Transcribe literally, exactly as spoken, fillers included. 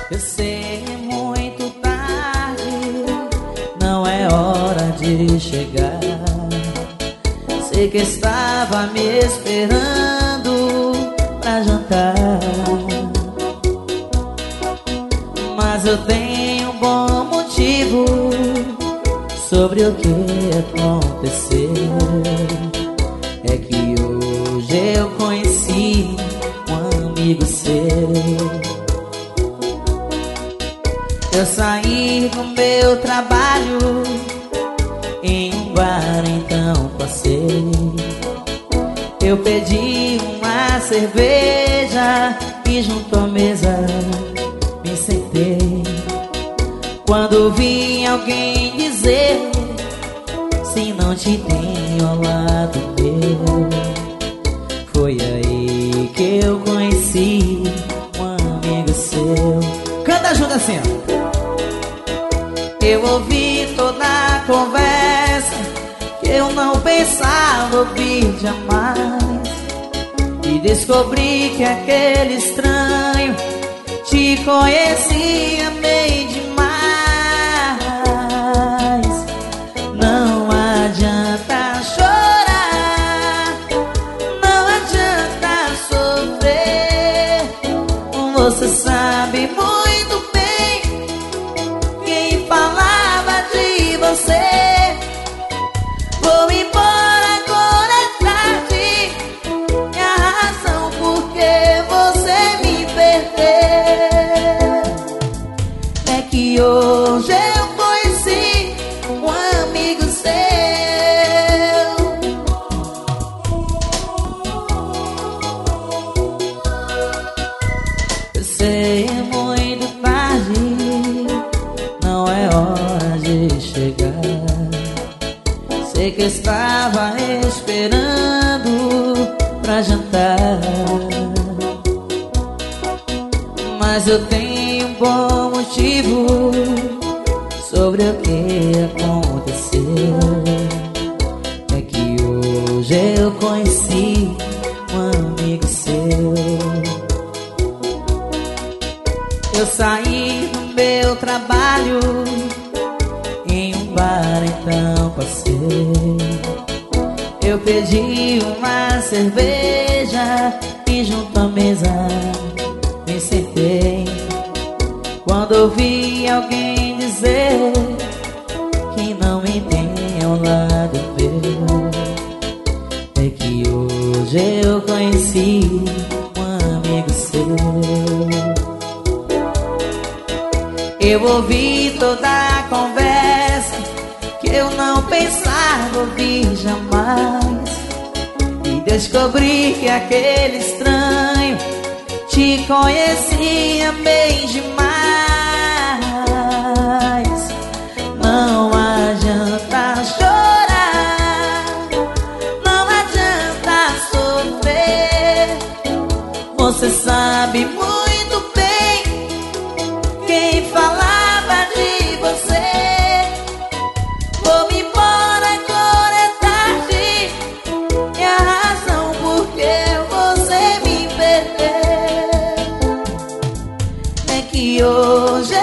Eu sei, é muito tarde, não é hora de chegar. Sei que estava me esperando pra jantar, mas eu tenho um bom motivo sobre o que aconteceu. É que hoje eu conheci um amigo seu. Eu saí do meu trabalho em um bar, então passei. Eu pedi uma cerveja e junto à mesa me sentei. Quando vi alguém dizer: se não te tenho ao lado meu, foi aí que eu conheci um amigo seu. Canta junto assim, ó. Eu ouvi toda a conversa que eu não pensava ouvir jamais, e descobri que aquele estranho te conhecia bem demais. Não adianta chorar, não adianta sofrer. Você sabe muito bem quem falava de você. Vou embora, agora é tarde, e a razão por que você me perdeu é que hoje eu conheci um amigo seu. Eu sei, é muito tarde, não é hora de chegar. Sei que estava esperando pra jantar, mas eu tenho um bom motivo sobre o que aconteceu. É que hoje eu conheci um amigo seu. Eu saí do meu trabalho em um bar, então passei. Eu pedi uma cerveja e junto à mesa me sentei. Quando ouvi alguém dizer que não me tem ao lado meu, é que hoje eu conheci um amigo seu. Eu ouvi toda a conversa que eu não pensava ouvir jamais, e descobri que aquele estranho te conhecia bem demais. Não adianta chorar, não adianta sofrer. Você sabe muito bem quem falava de você. Vou me embora, agora é tarde, e a razão por que você me perdeu é que hoje